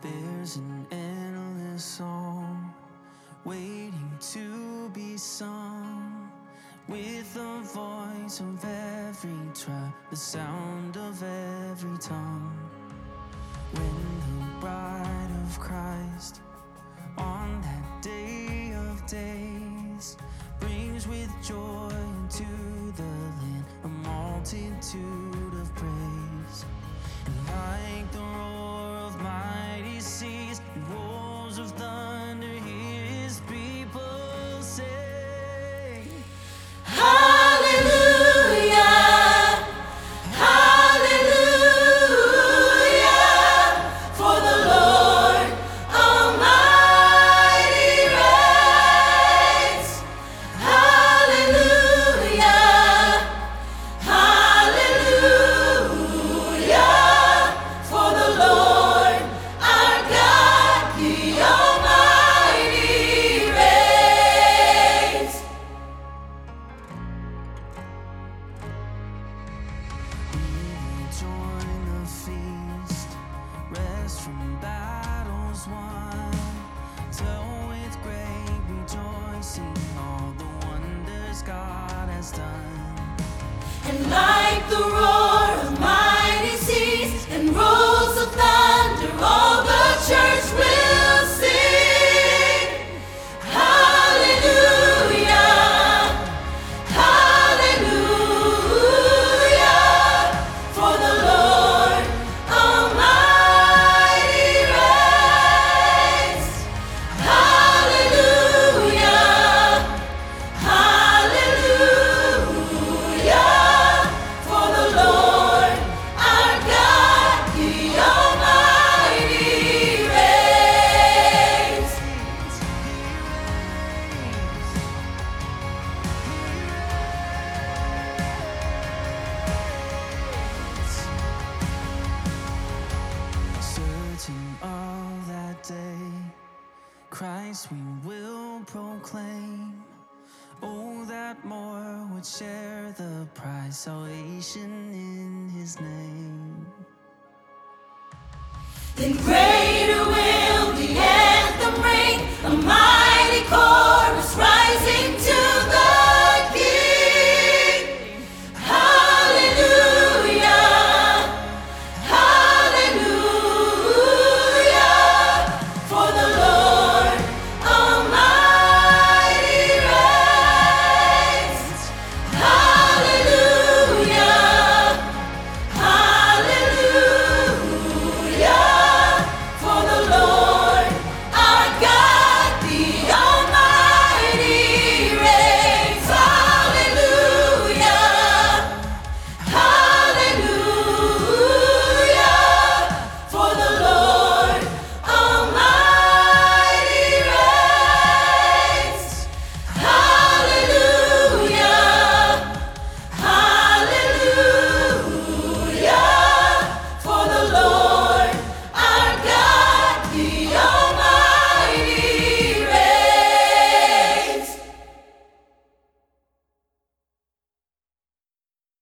There's an endless song waiting to be sung, with the voice of every tribe, the sound of every tongue. When the bride of Christ on that day of days brings with joy into the land a multitude of praise. And like the roar of mighty seas and rolls of thunder, hear his people say, Hallelujah, hallelujah, for the Lord Almighty reigns. Hallelujah, hallelujah, for the Lord our God, the Almighty reigns. we will join the feast, rest from battles won, tell with great rejoicing all the wonders God has done. And like the roar of mighty seas and rolls of thunder, all the church will sing. Hallelujah, hallelujah, for the Lord Almighty reigns. Hallelujah, hallelujah, for the Lord our God, the Almighty reigns. Certain of that day, Christ we will proclaim. Oh, that more would share the prize, salvation in his name. Then great